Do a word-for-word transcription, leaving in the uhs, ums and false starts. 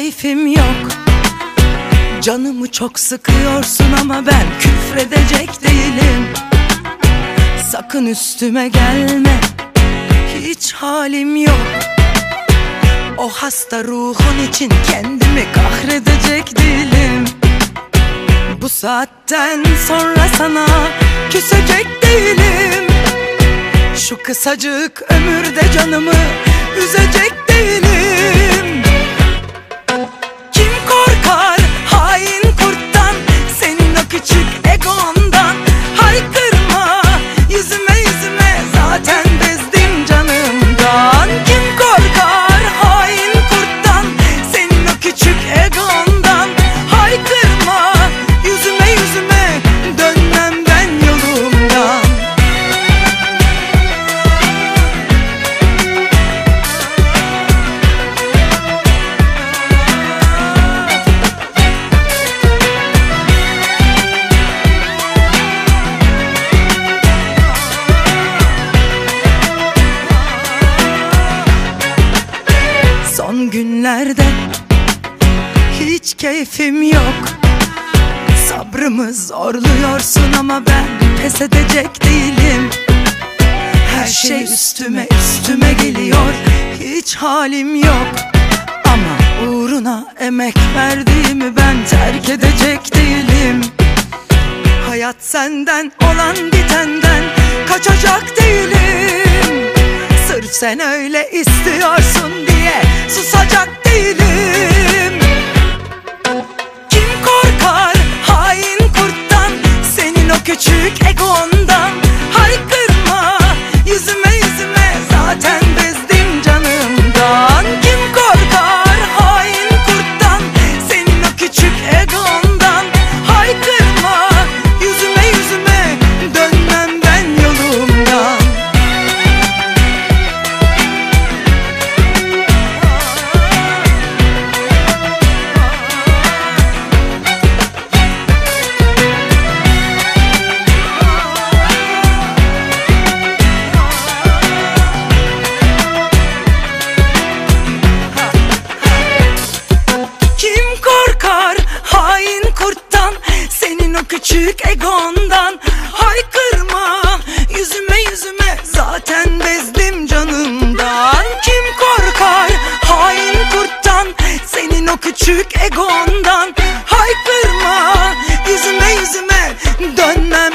keyfim yok. Canımı çok sıkıyorsun ama ben küfredecek değilim. Sakın üstüme gelme, hiç halim yok. O hasta ruhun için kendimi kahredecek değilim. Bu saatten sonra sana küsecek değilim. Şu kısacık ömürde canımı üzecek değilim. Kim korkar hain kurttan, senin o küçük egondan? Haykırma yüzüme yüzüme, zaten bezdim canımdan. Kim korkar hain kurttan, senin o küçük egondan? Haykırma yüzüme yüzüme, dönmem ben yolumdan. Son günlerde hiç keyfim yok. Sabrımı zorluyorsun ama ben pes edecek değilim. Her şey üstüme üstüme geliyor, hiç halim yok. Ama uğruna emek verdiğimi ben terk edecek değilim. Hayat senden olan bitenden kaçacak değilim. Sırf sen öyle istiyorsun diye susacak değilim. Kim korkar hain kurttan, senin o küçük egondan? Haykırma yüzüme yüzüme, zaten bezdim canımdan. Kim korkar hain kurttan, senin o küçük egondan? Haykırma yüzüme yüzüme, dönmem ben yolumdan. Küçük egondan, haykırma yüzüme yüzüme, zaten bezdim canımdan. Kim korkar hain kurttan, senin o küçük egondan? Haykırma yüzüme yüzüme, dönmem